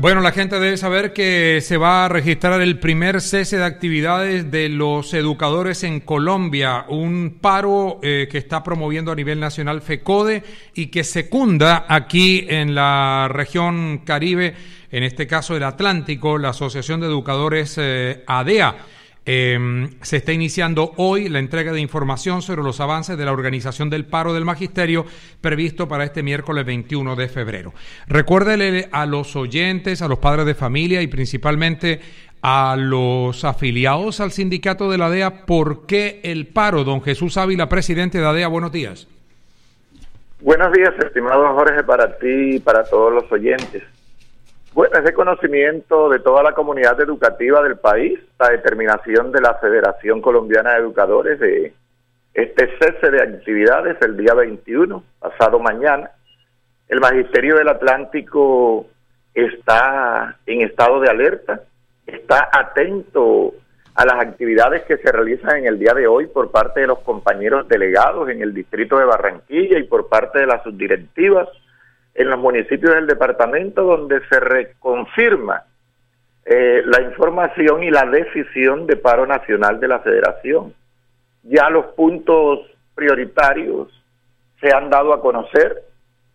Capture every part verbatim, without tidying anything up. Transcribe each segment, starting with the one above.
Bueno, la gente debe saber que se va a registrar el primer cese de actividades de los educadores en Colombia, un paro eh, que está promoviendo a nivel nacional FECODE y que secunda aquí en la región Caribe, en este caso el Atlántico, la Asociación de Educadores eh, ADEA. Eh, se está iniciando hoy la entrega de información sobre los avances de la organización del paro del magisterio previsto para este miércoles veintiuno de febrero. Recuérdele a los oyentes, a los padres de familia y principalmente a los afiliados al sindicato de la ADEA, ¿por qué el paro? Don Jesús Ávila, presidente de ADEA, buenos días. Buenos días, estimado Jorge, para ti y para todos los oyentes. Bueno, es de conocimiento de toda la comunidad educativa del país la determinación de la Federación Colombiana de Educadores de este cese de actividades el día veintiuno, pasado mañana. El Magisterio del Atlántico está en estado de alerta, está atento a las actividades que se realizan en el día de hoy por parte de los compañeros delegados en el distrito de Barranquilla y por parte de las subdirectivas en los municipios del departamento, donde se reconfirma eh, la información y la decisión de paro nacional de la Federación. Ya los puntos prioritarios se han dado a conocer.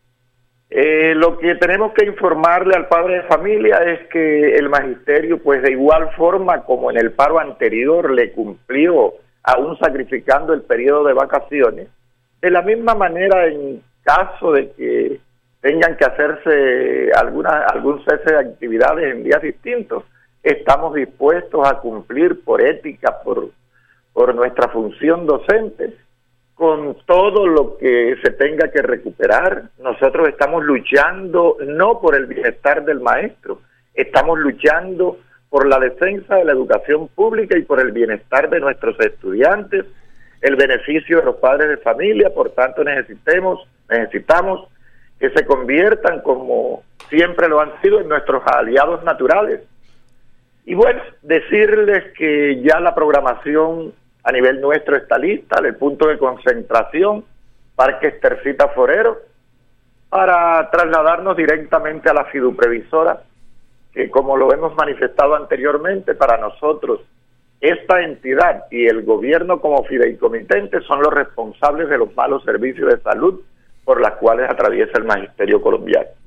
Eh, lo que tenemos que informarle al padre de familia es que el magisterio, pues de igual forma como en el paro anterior le cumplió, aún sacrificando el periodo de vacaciones, de la misma manera en caso de que tengan que hacerse alguna, algún cese de actividades en días distintos, estamos dispuestos a cumplir por ética, por, por nuestra función docente, con todo lo que se tenga que recuperar. Nosotros estamos luchando no por el bienestar del maestro, estamos luchando por la defensa de la educación pública y por el bienestar de nuestros estudiantes, el beneficio de los padres de familia. Por tanto, necesitemos, necesitamos que se conviertan, como siempre lo han sido, en nuestros aliados naturales. Y bueno, decirles que ya la programación a nivel nuestro está lista, el punto de concentración, Parque Estercita Forero, para trasladarnos directamente a la fiduprevisora, que como lo hemos manifestado anteriormente, para nosotros esta entidad y el gobierno como fideicomitente son los responsables de los malos servicios de salud por las cuales atraviesa el magisterio colombiano.